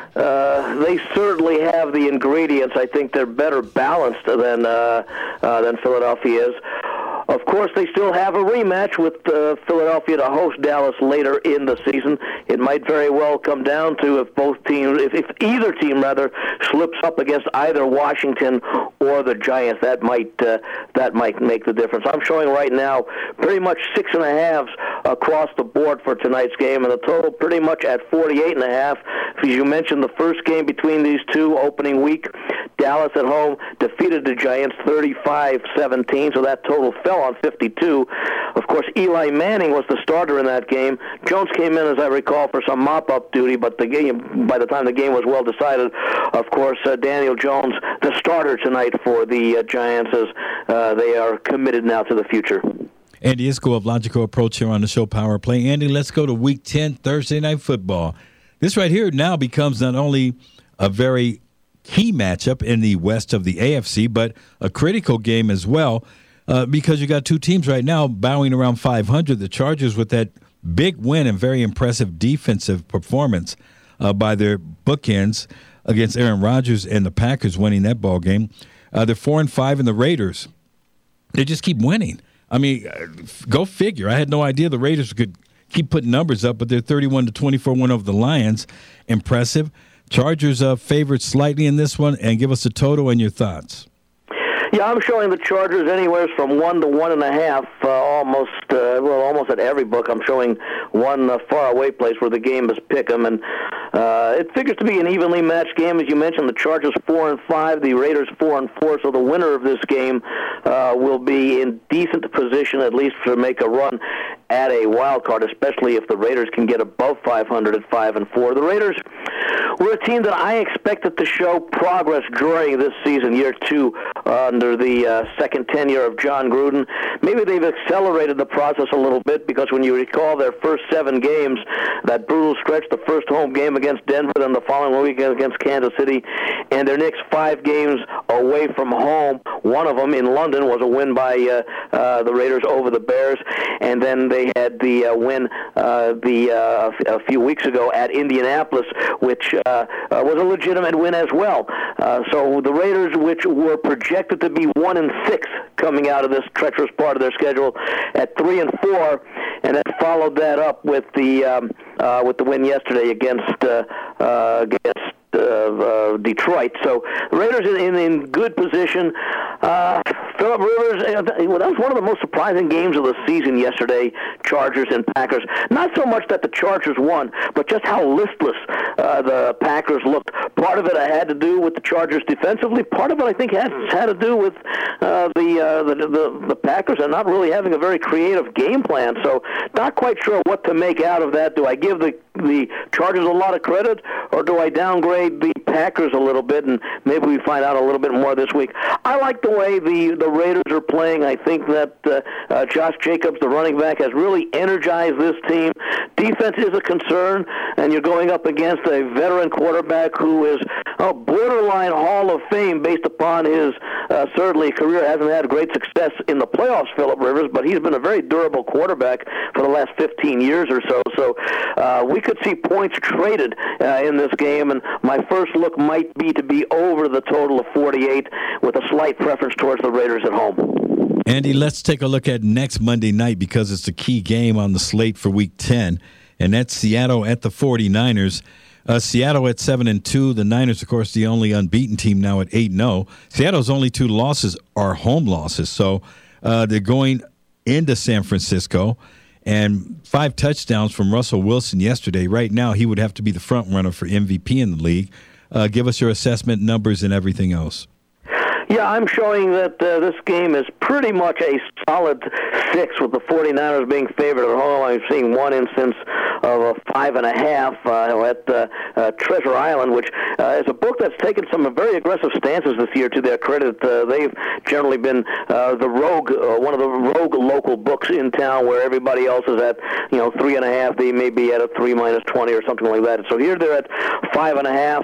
uh, they certainly have the ingredients. I think they're better balanced than uh, uh, than Philadelphia is. Of course, they still have a rematch with uh, Philadelphia to host Dallas later in the season. It might very well come down to if both teams, if, if either team rather, slips up against either Washington or the Giants. That might uh, that might make the difference. I'm showing right now pretty much six and a halves across the board for tonight's game, and the total pretty much at forty-eight and a half. As you mentioned, the first game between these two, opening week, Dallas at home defeated the Giants thirty-five seventeen, so that total fell on fifty-two. Of course, Eli Manning was the starter in that game. Jones came in, as I recall, for some mop-up duty, but the game, by the time the game was well decided, of course, uh, Daniel Jones, the starter tonight for the uh, Giants, as uh, they are committed now to the future. Andy Iskoe of Logical Approach here on the show Power Play. Andy, let's go to Week ten, Thursday Night Football. This right here now becomes not only a very key matchup in the west of the A F C, but a critical game as well, uh, because you got two teams right now bowing around five hundred. The Chargers with that big win and very impressive defensive performance uh, by their bookends against Aaron Rodgers and the Packers winning that ball game. Uh, they're four and five, and the Raiders, they just keep winning. I mean, go figure. I had no idea the Raiders could keep putting numbers up, but they're thirty-one to twenty-four win over the Lions. Impressive. Chargers uh, favored slightly in this one, and give us a total and your thoughts. Yeah, I'm showing the Chargers anywhere from one to one and a half, uh, almost uh, well, almost at every book. I'm showing one uh, far away place where the game is pick 'em, and uh, it figures to be an evenly matched game. As you mentioned, the Chargers four and five, the Raiders four and four. So the winner of this game uh, will be in decent position, at least to make a run at a wild card, especially if the Raiders can get above five hundred at five and four. The Raiders were a team that I expected to show progress during this season, year two, uh, under the uh, second tenure of John Gruden. Maybe they've accelerated the process a little bit, because when you recall their first seven games, that brutal stretch, the first home game against Denver, then the following week against Kansas City, and their next five games away from home, one of them in London was a win by uh, uh, the Raiders over the Bears, and then they had the uh, win uh, the uh, a few weeks ago at Indianapolis, which uh, uh, was a legitimate win as well. Uh, so the Raiders, which were projected to be one and six coming out of this treacherous part of their schedule, at three and four, and then followed that up with the um, uh, with the win yesterday against uh, uh, against. Uh, uh, Detroit. So the Raiders in, in, in good position. Uh, Phillip Rivers, uh, that was one of the most surprising games of the season yesterday, Chargers and Packers. Not so much that the Chargers won, but just how listless uh, the Packers looked. Part of it had to do with the Chargers defensively. Part of it, I think, has had to do with uh, the, uh, the, the the Packers and not really having a very creative game plan. So not quite sure what to make out of that. Do I give the, the Chargers a lot of credit, or do I downgrade the Packers a little bit, and maybe we find out a little bit more this week? I like the way the, the Raiders are playing. I think that uh, uh, Josh Jacobs, the running back, has really energized this team. Defense is a concern, and you're going up against a veteran quarterback who is a borderline Hall of Fame based upon his uh, certainly career. Hasn't had great success in the playoffs, Phillip Rivers, but he's been a very durable quarterback for the last fifteen years or so. So uh, we could see points traded uh, in this game, and my first look might be to be over the total of forty-eight, with a slight preference towards the Raiders at home. Andy, let's take a look at next Monday night, because it's the key game on the slate for Week ten, and that's Seattle at the forty-niners. Uh, Seattle at seven and two. The Niners, of course, the only unbeaten team now at eight and oh. Seattle's only two losses are home losses, so uh, they're going into San Francisco. And five touchdowns from Russell Wilson yesterday. Right now, he would have to be the front runner for M V P in the league. Uh, give us your assessment, numbers, and everything else. Yeah, I'm showing that uh, this game is pretty much a solid six, with the forty-niners being favored at home. I've seen one instance of a five and a half uh, at uh, uh, Treasure Island, which uh, is a book that's taken some very aggressive stances this year. To their credit, uh, they've generally been uh, the rogue, uh, one of the rogue local books in town, where everybody else is at, you know, three and a half. They may be at a three minus twenty or something like that. So here they're at five and a half.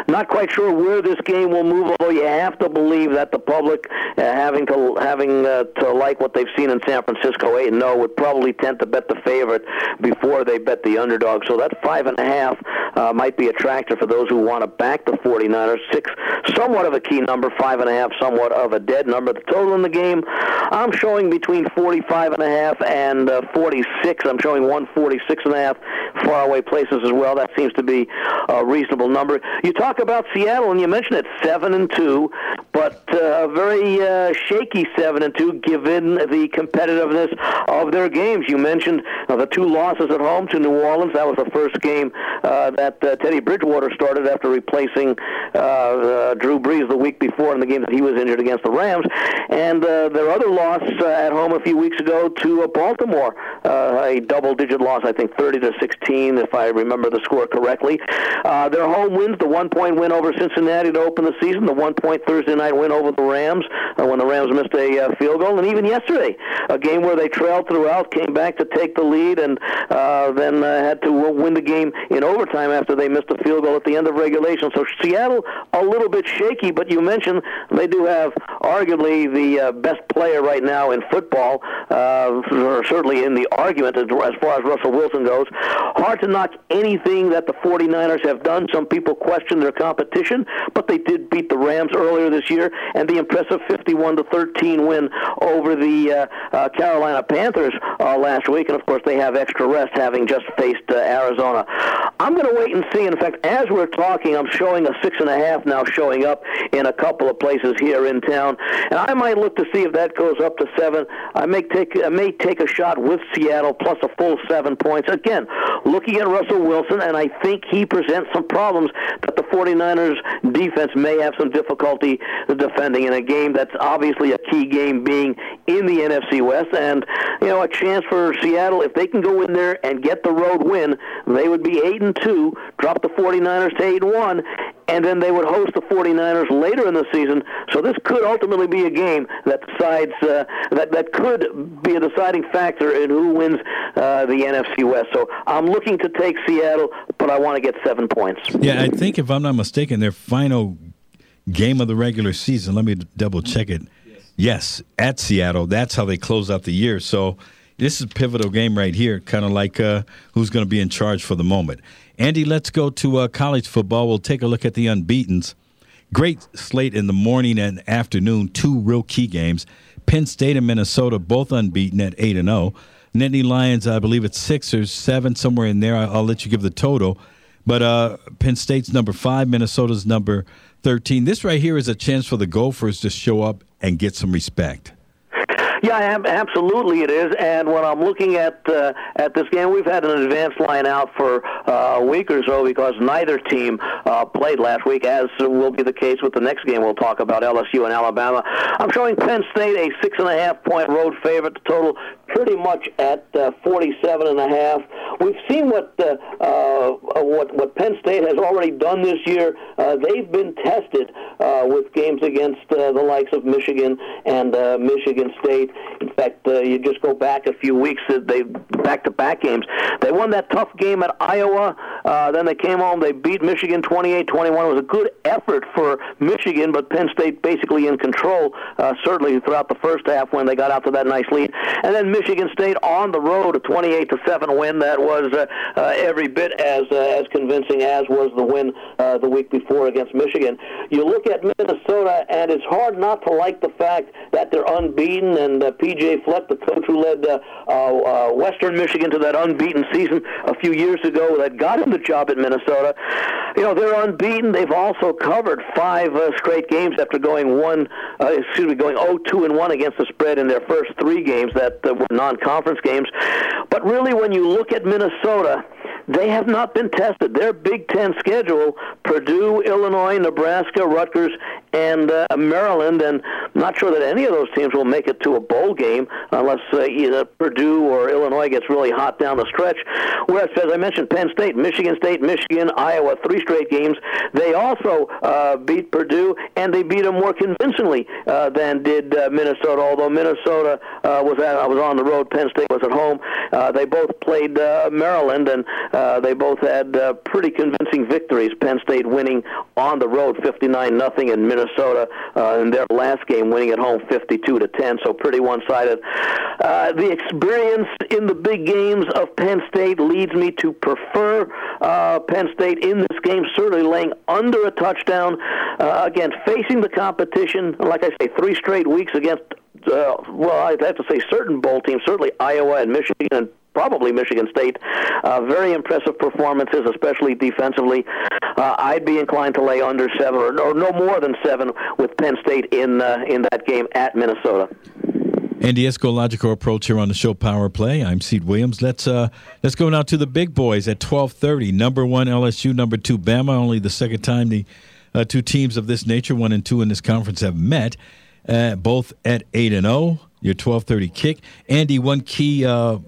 Not quite sure where this game will move, although you have to believe that the public, uh, having to having uh, to like what they've seen in San Francisco, eight and oh, would probably tend to bet the favorite before they bet the underdog. So that five and a half uh, might be attractive for those who want to back the 49ers. Six, somewhat of a key number, five and a half, somewhat of a dead number. The total in the game, I'm showing between forty-five and a half and uh, forty-six. I'm showing one forty-six and a half. Faraway places as well. That seems to be a reasonable number. You talk about Seattle, and you mentioned it, seven and two, but uh, a very uh, shaky seven and two, given the competitiveness of their games. You mentioned uh, the two losses at home to New Orleans. That was the first game uh, that uh, Teddy Bridgewater started after replacing uh, uh, Drew Brees the week before in the game that he was injured against the Rams. And uh, their other loss uh, at home a few weeks ago to uh, Baltimore, uh, a double-digit loss, I think thirty to sixteen, if I remember the score correctly. Uh, their home wins, the one-point win over Cincinnati to open the season, the one-point Thursday night win over the Rams uh, when the Rams missed a uh, field goal, and even yesterday, a game where they trailed throughout, came back to take the lead, and uh, then uh, had to win the game in overtime after they missed a field goal at the end of regulation. So Seattle, a little bit shaky, but you mentioned they do have arguably the uh, best player right now in football, uh, or certainly in the argument as, as far as Russell Wilson goes. Hard to knock anything that the 49ers have done. Some people question their competition, but they did beat the Rams earlier this year, and the impressive fifty-one to thirteen win over the uh, uh, Carolina Panthers uh, last week. And, of course, they have extra rest, having just faced uh, Arizona. I'm going to wait and see. In fact, as we're talking, I'm showing a six and a half now showing up in a couple of places here in town, and I might look to see if that goes up to seven. I may take I may take a shot with Seattle plus a full seven points. Again, looking at Russell Wilson, and I think he presents some problems that the 49ers defense may have some difficulty defending in a game that's obviously a key game, being in the N F C West. And, you know, a chance for Seattle, if they can go in there and get the road win, they would be eight and two, drop the 49ers to eight and one, and then they would host the 49ers later in the season. So this could ultimately be a game that decides uh, that that could be a deciding factor in who wins uh, the N F C West. So I'm looking to take Seattle, but I want to get seven points. Yeah, I think if I'm not mistaken, their final game of the regular season, let me double check it. Yes, yes at Seattle. That's how they close out the year. So this is a pivotal game right here, kind of like uh, who's going to be in charge for the moment. Andy, let's go to uh, college football. We'll take a look at the unbeatens. Great slate in the morning and afternoon, two real key games. Penn State and Minnesota, both unbeaten at eight and oh. Nittany Lions, I believe it's six or seven, somewhere in there. I'll, I'll let you give the total. But uh, Penn State's number five, Minnesota's number thirteen. This right here is a chance for the Gophers to show up and get some respect. Yeah, absolutely it is. And when I'm looking at uh, at this game, we've had an advanced line out for uh, a week or so because neither team uh, played last week, as will be the case with the next game we'll talk about, L S U and Alabama. I'm showing Penn State a six and a half point road favorite, the total pretty much at uh, forty-seven and a half. We've seen what uh, uh, what what Penn State has already done this year. Uh, they've been tested uh, with games against uh, the likes of Michigan and uh, Michigan State. In fact, uh, you just go back a few weeks, uh, they back-to-back games. They won that tough game at Iowa. Uh, then they came home. They beat Michigan twenty-eight twenty-one. It was a good effort for Michigan, but Penn State basically in control, uh, certainly throughout the first half when they got out to that nice lead. And then Michigan State on the road, a twenty-eight to seven win that was uh, uh, every bit as uh, as convincing as was the win uh, the week before against Michigan. You look at Minnesota, and it's hard not to like the fact that they're unbeaten, and uh, P J Fleck, the coach who led uh, uh, Western Michigan to that unbeaten season a few years ago that got him the job at Minnesota, you know, they're unbeaten. They've also covered five uh, straight games after going one, uh, excuse me, going oh two and one against the spread in their first three games that uh, were non-conference games. But really, when you look at Minnesota, they have not been tested. Their Big Ten schedule, Purdue, Illinois, Nebraska, Rutgers, and uh, Maryland, and Not sure that any of those teams will make it to a bowl game unless uh, either Purdue or Illinois gets really hot down the stretch. Whereas, as I mentioned, Penn State, Michigan State, Michigan, Iowa, three straight games. They also uh, beat Purdue, and they beat them more convincingly uh, than did uh, Minnesota. Although Minnesota uh, was at, was on the road, Penn State was at home. Uh, they both played uh, Maryland, and uh, they both had uh, pretty convincing victories. Penn State winning on the road fifty-nine nothing, and Minnesota uh, in their last game winning at home fifty-two to ten. So pretty one-sided. Uh, the experience in the big games of Penn State leads me to prefer uh, Penn State in this game, certainly laying under a touchdown. Uh, again, facing the competition, like I say, three straight weeks against, uh, well, I'd have to say certain bowl teams, certainly Iowa and Michigan and probably Michigan State. Uh, very impressive performances, especially defensively. Uh, I'd be inclined to lay under seven or, or no more than seven with Penn State in uh, in that game at Minnesota. Andy Escological approach here on the show Power Play. I'm Seat Williams. Let's uh, let's go now to the big boys at twelve thirty. Number one L S U, number two Bama. Only the second time the uh, two teams of this nature, one and two in this conference, have met. Uh, both at eight and zero. Your twelve thirty kick. Andy, one key uh,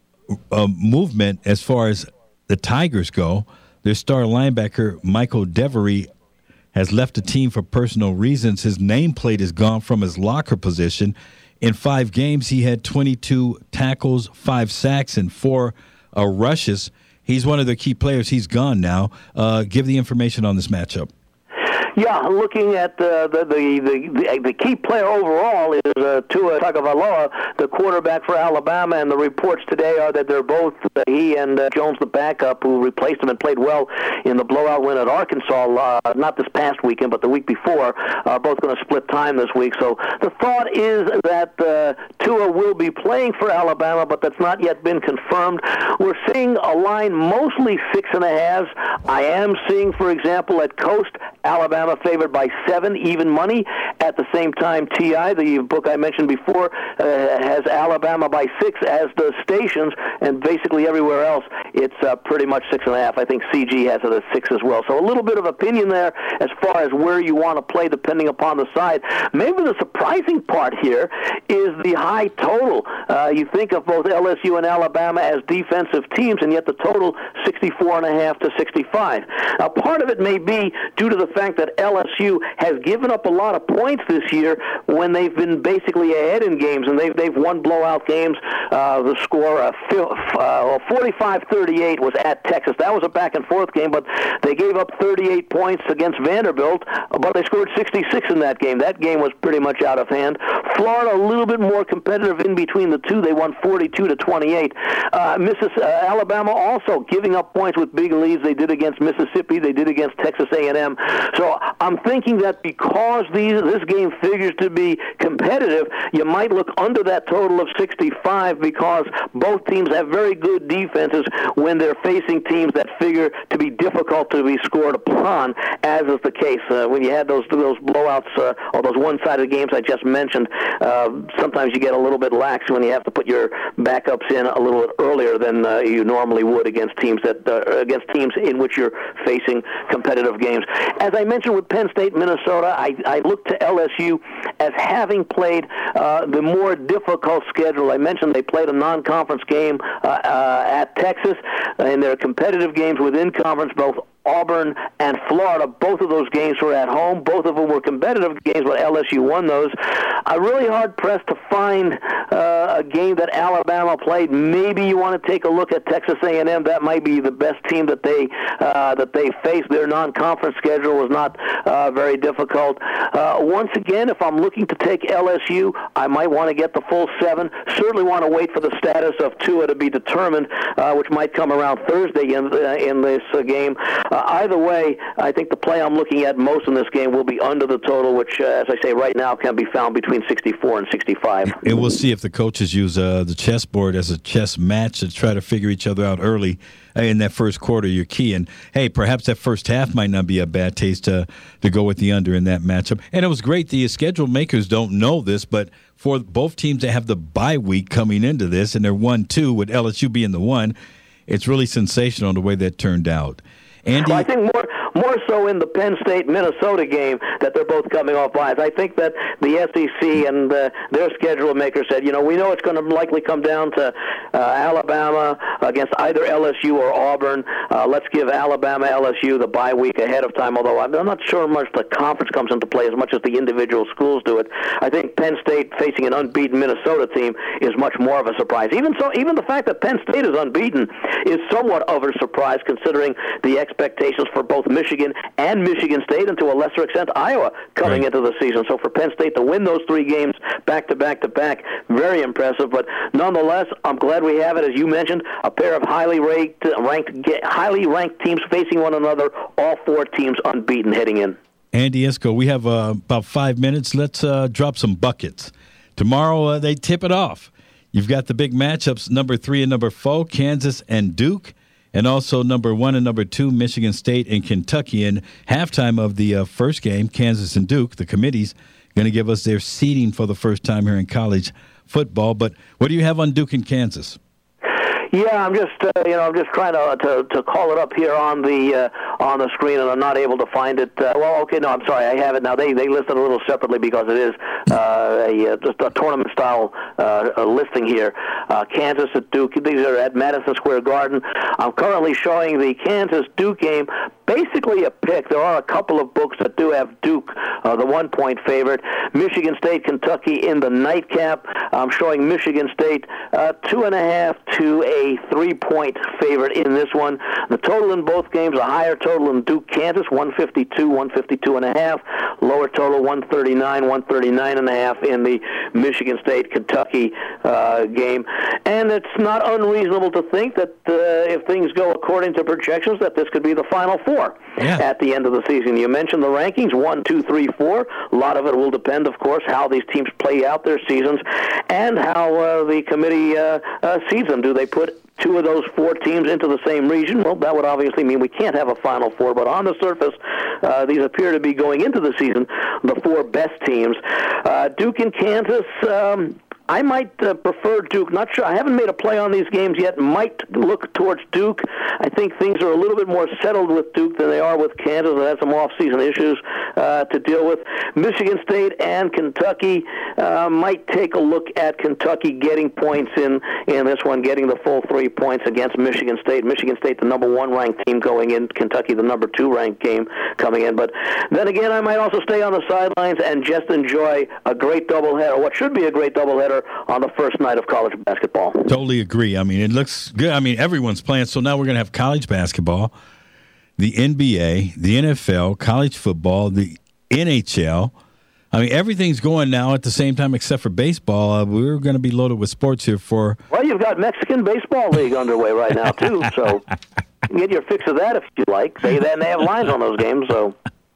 uh, movement as far as the Tigers go. Their star linebacker Michael Devery has left the team for personal reasons. His nameplate is gone from his locker position. In five games, he had twenty-two tackles, five sacks, and four uh, rushes. He's one of the key players. He's gone now. Uh, give the information on this matchup. Yeah, looking at uh, the, the, the the key player overall is uh, Tua Tagovailoa, the quarterback for Alabama, and the reports today are that they're both, uh, he and uh, Jones, the backup, who replaced him and played well in the blowout win at Arkansas, uh, not this past weekend, but the week before, are both going to split time this week. So the thought is that uh, Tua will be playing for Alabama, but that's not yet been confirmed. We're seeing a line mostly six and a halves. I am seeing, for example, at Coast, Alabama favored by seven, even money. At the same time, T I, the book I mentioned before, uh, has Alabama by six, as does Stations, and basically everywhere else, it's uh, pretty much six and a half. I think C G has it at six as well. So a little bit of opinion there as far as where you want to play, depending upon the side. Maybe the surprising part here is the high total. Uh, you think of both L S U and Alabama as defensive teams, and yet the total sixty-four and a half to sixty-five. Now, part of it may be due to the fact that L S U has given up a lot of points this year when they've been basically ahead in games, and they've they've won blowout games. Uh, the score uh, uh, forty-five thirty-eight was at Texas. That was a back-and-forth game, but they gave up thirty-eight points against Vanderbilt, but they scored sixty-six in that game. That game was pretty much out of hand. Florida, a little bit more competitive in between the two. They won forty-two to twenty-eight. Uh, Missis- uh, Alabama also giving up points with big leads. They did against Mississippi. They did against Texas A and M. So I'm thinking that because these, this game figures to be competitive, you might look under that total of sixty-five because both teams have very good defenses when they're facing teams that figure to be difficult to be scored upon, as is the case uh, when you had those those blowouts uh, or those one-sided games I just mentioned. Uh, sometimes you get a little bit lax when you have to put your backups in a little bit earlier than uh, you normally would against teams that uh, against teams in which you're facing competitive games. As I mentioned with Penn State, Minnesota, I, I look to L S U as having played uh, the more difficult schedule. I mentioned they played a non-conference game uh, uh, at Texas, and their competitive games within conference, both Auburn and Florida. Both of those games were at home. Both of them were competitive games, but L S U won those. I'm really hard-pressed to find uh, a game that Alabama played. Maybe you want to take a look at Texas A and M. That might be the best team that they uh, that they faced. Their non-conference schedule was not uh, very difficult. Uh, once again, if I'm looking to take L S U, I might want to get the full seven. Certainly want to wait for the status of Tua to be determined, uh, which might come around Thursday in, uh, in this uh, game. Uh, either way, I think the play I'm looking at most in this game will be under the total, which, uh, as I say, right now can be found between sixty-four and sixty-five. And we'll see if the coaches use uh, the chessboard as a chess match to try to figure each other out early in that first quarter. You're key. And, hey, perhaps that first half might not be a bad taste to, to go with the under in that matchup. And it was great. The schedule makers don't know this, but for both teams to have the bye week coming into this, and they're one two with L S U being the one, it's really sensational the way that turned out. Andy, well, I think more more so in the Penn State-Minnesota game that they're both coming off buys. I think that the S E C and uh, their schedule maker said, you know, we know it's going to likely come down to uh, Alabama against either L S U or Auburn. Uh, let's give Alabama, L S U the bye week ahead of time, although I'm not sure much the conference comes into play as much as the individual schools do it. I think Penn State facing an unbeaten Minnesota team is much more of a surprise. Even so, even the fact that Penn State is unbeaten is somewhat of a surprise considering the expectations for both Michigan and Michigan State, and to a lesser extent Iowa coming right into the season. So for Penn State to win those three games back to back to back, very impressive. But nonetheless, I'm glad we have it, as you mentioned, a pair of highly ranked, ranked, highly ranked teams facing one another. All four teams unbeaten heading in. Andy Iskoe, we have uh, about five minutes. Let's uh, drop some buckets. Tomorrow uh, they tip it off. You've got the big matchups, number three and number four, Kansas and Duke, and also number one and number two, Michigan State and Kentucky. And halftime of the uh, first game, Kansas and Duke, the committee's going to give us their seeding for the first time here in college football. But what do you have on Duke and Kansas? Yeah, I'm just uh, you know I'm just trying to, to to call it up here on the uh, on the screen, and I'm not able to find it. Uh, well, okay, no, I'm sorry, I have it now. They they list it a little separately because it is uh, a just a tournament style uh, listing here. Uh, Kansas at Duke. These are at Madison Square Garden. I'm currently showing the Kansas Duke game. Basically a pick. There are a couple of books that do have Duke, uh, the one-point favorite. Michigan State, Kentucky in the nightcap. I'm showing Michigan State uh, two and a half to a three-point favorite in this one. The total in both games, a higher total in Duke, Kansas, one fifty-two, one fifty-two and a half. Lower total, one thirty-nine, one thirty-nine and a half in the Michigan State, Kentucky uh, game. And it's not unreasonable to think that uh, if things go according to projections, that this could be the Final Four. Yeah. At the end of the season. You mentioned the rankings, one, two, three, four. A lot of it will depend, of course, how these teams play out their seasons and how uh, the committee uh, uh, sees them. Do they put two of those four teams into the same region? Well, that would obviously mean we can't have a Final Four, but on the surface, uh, these appear to be going into the season the four best teams. Uh, Duke and Kansas, um, I might uh, prefer Duke. Not sure. I haven't made a play on these games yet. Might look towards Duke. I think things are a little bit more settled with Duke than they are with Kansas. They have some off-season issues uh, to deal with. Michigan State and Kentucky uh, might take a look at Kentucky getting points in, in this one, getting the full three points against Michigan State. Michigan State, the number one ranked team going in. Kentucky, the number two ranked game coming in. But then again, I might also stay on the sidelines and just enjoy a great doubleheader, what should be a great doubleheader on the first night of college basketball. Totally agree. I mean, it looks good. I mean, everyone's playing. So now we're going to have college basketball, the N B A, the N F L, college football, the N H L. I mean, everything's going now at the same time except for baseball. Uh, we're going to be loaded with sports here for... Well, you've got Mexican Baseball League underway right now, too. So you can get your fix of that if you like. They, then they have lines on those games, so...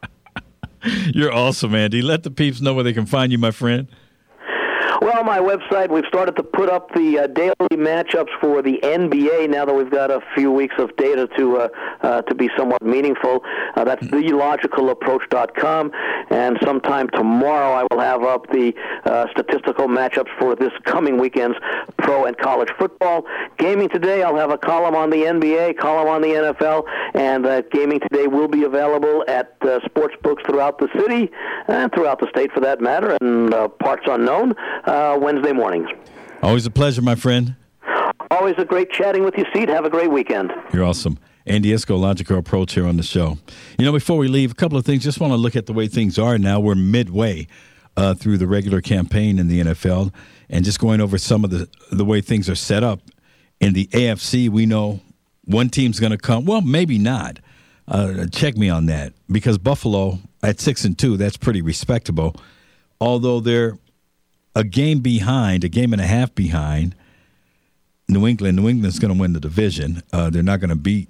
You're awesome, Andy. Let the peeps know where they can find you, my friend. Well, my website, we've started to put up the uh, daily matchups for the N B A now that we've got a few weeks of data to uh, uh, to be somewhat meaningful. Uh, that's the logical approach dot com, and sometime tomorrow I will have up the uh, statistical matchups for this coming weekend's pro and college football. Gaming Today, I'll have a column on the N B A, column on the N F L, and uh, Gaming Today will be available at uh, sports books throughout the city and throughout the state for that matter, and uh, parts unknown. Uh, Wednesday mornings. Always a pleasure, my friend. Always a great chatting with you, Seed. Have a great weekend. You're awesome. Andy Iskoe, Logical Approach here on the show. You know, before we leave, a couple of things. Just want to look at the way things are now. We're midway uh, through the regular campaign in the N F L, and just going over some of the, the way things are set up. In the A F C, we know one team's going to come. Well, maybe not. Uh, check me on that, because Buffalo at six and two, that's pretty respectable. Although they're a game behind, a game and a half behind New England. New England's going to win the division. Uh, they're not going to beat,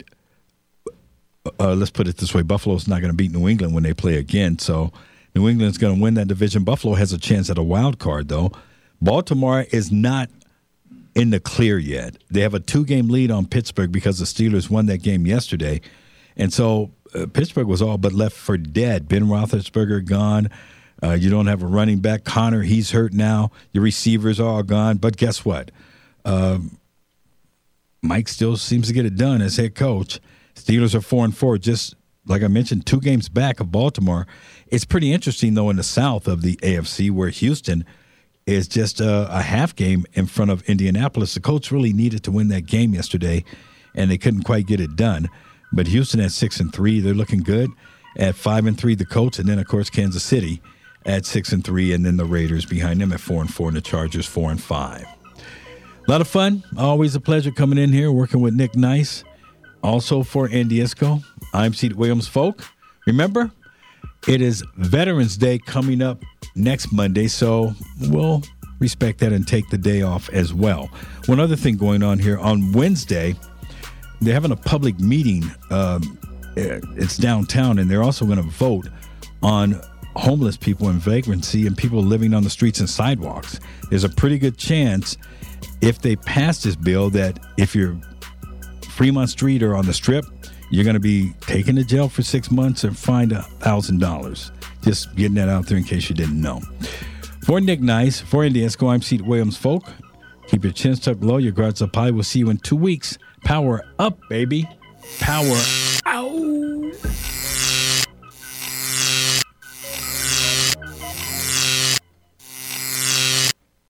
uh, let's put it this way, Buffalo's not going to beat New England when they play again. So New England's going to win that division. Buffalo has a chance at a wild card, though. Baltimore is not in the clear yet. They have a two-game lead on Pittsburgh because the Steelers won that game yesterday. And so uh, Pittsburgh was all but left for dead. Ben Roethlisberger gone. Uh, you don't have a running back. Connor, he's hurt now. Your receivers are all gone. But guess what? Uh, Mike still seems to get it done as head coach. Steelers are four and four, just like I mentioned, two games back of Baltimore. It's pretty interesting, though, in the south of the A F C, where Houston is just a, a half game in front of Indianapolis. The Colts really needed to win that game yesterday, and they couldn't quite get it done. But Houston at six and three, they're looking good. At five and three, the Colts, and then of course Kansas City at six and three, and then the Raiders behind them at four and four, and the Chargers four and five. A lot of fun. Always a pleasure coming in here working with Nick Nice. Also for Andy Isco, I'm Steve Williams Folk. Remember, it is Veterans Day coming up next Monday, so we'll respect that and take the day off as well. One other thing going on here on Wednesday, they're having a public meeting. Um, it's downtown, and they're also going to vote on homeless people and vagrancy and people living on the streets and sidewalks. There's a pretty good chance, if they pass this bill, that if you're Fremont Street or on the Strip, you're going to be taken to jail for six months and fined one thousand dollars. Just getting that out there in case you didn't know. For Nick Nice, for Andy Isco, I'm Steve Williams Folk. Keep your chin stuck low, your guards up high. We'll see you in two weeks. Power up, baby. Power up.